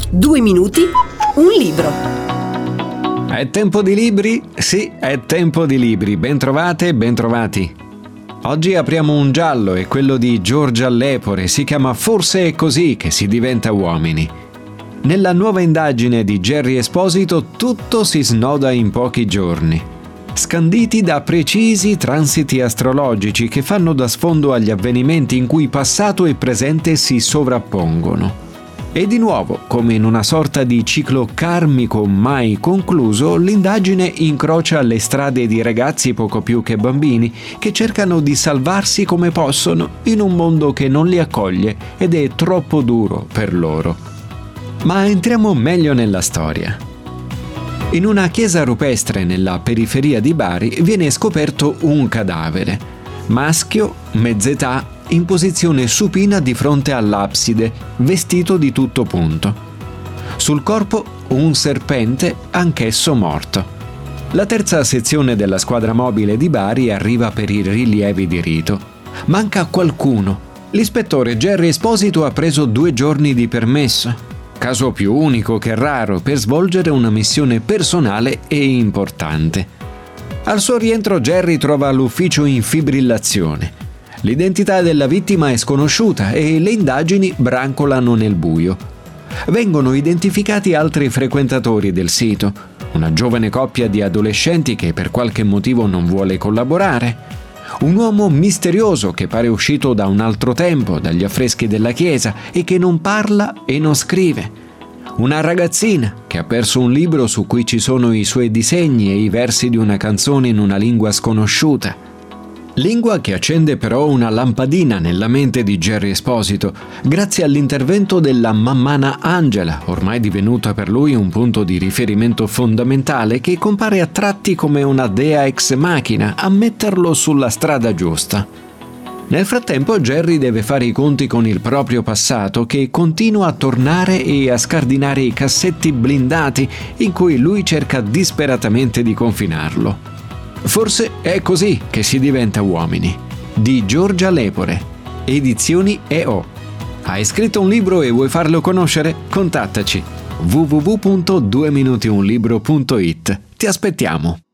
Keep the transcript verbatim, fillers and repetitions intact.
Due minuti, un libro. È tempo di libri? Sì, è tempo di libri. Bentrovate e bentrovati. Oggi apriamo un giallo, è quello di Giorgia Lepore, si chiama Forse è così che si diventa uomini. Nella nuova indagine di Gerry Esposito tutto si snoda in pochi giorni, scanditi da precisi transiti astrologici che fanno da sfondo agli avvenimenti in cui passato e presente si sovrappongono. E di nuovo, come in una sorta di ciclo karmico mai concluso, l'indagine incrocia le strade di ragazzi poco più che bambini che cercano di salvarsi come possono in un mondo che non li accoglie ed è troppo duro per loro. Ma entriamo meglio nella storia. In una chiesa rupestre nella periferia di Bari viene scoperto un cadavere, maschio, mezz'età, in posizione supina di fronte all'abside, vestito di tutto punto. Sul corpo un serpente, anch'esso morto. La terza sezione della squadra mobile di Bari arriva per i rilievi di rito. Manca qualcuno. L'ispettore Gerry Esposito ha preso due giorni di permesso. Caso più unico che raro per svolgere una missione personale e importante. Al suo rientro Gerry trova l'ufficio in fibrillazione. L'identità della vittima è sconosciuta e le indagini brancolano nel buio. Vengono identificati altri frequentatori del sito, una giovane coppia di adolescenti che per qualche motivo non vuole collaborare, un uomo misterioso che pare uscito da un altro tempo, dagli affreschi della chiesa e che non parla e non scrive, una ragazzina che ha perso un libro su cui ci sono i suoi disegni e i versi di una canzone in una lingua sconosciuta. Lingua che accende però una lampadina nella mente di Gerry Esposito, grazie all'intervento della mammana Angela, ormai divenuta per lui un punto di riferimento fondamentale che compare a tratti come una dea ex machina a metterlo sulla strada giusta. Nel frattempo Gerry deve fare i conti con il proprio passato che continua a tornare e a scardinare i cassetti blindati in cui lui cerca disperatamente di confinarlo. Forse è così che si diventa uomini, di Giorgia Lepore, edizioni E O. Hai scritto un libro e vuoi farlo conoscere? Contattaci w w w punto due minuti un libro punto it. Ti aspettiamo.